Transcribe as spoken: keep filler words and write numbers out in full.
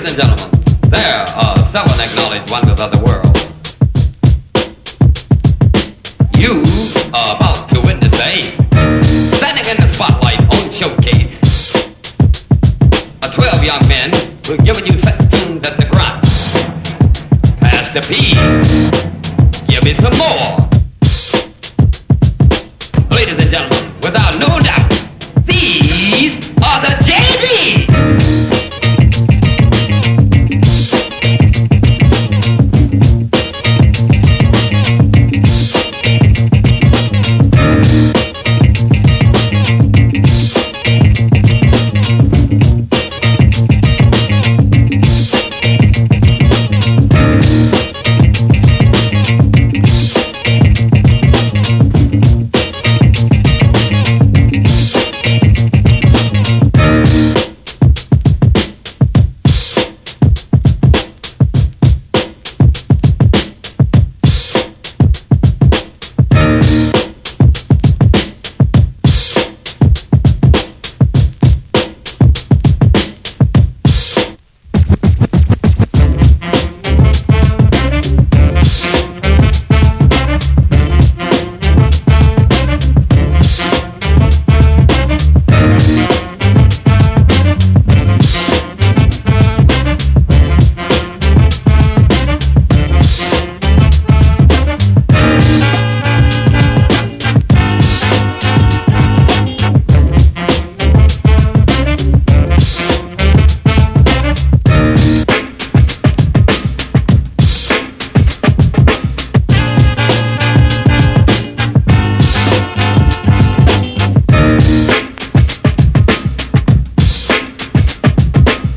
Ladies and gentlemen, there are seven acknowledged wonders of the world. You are about to witness a standing in the spotlight on Showcase. A twelve young men who've given you such tunes at the grunt. Pass the P. Give me some more.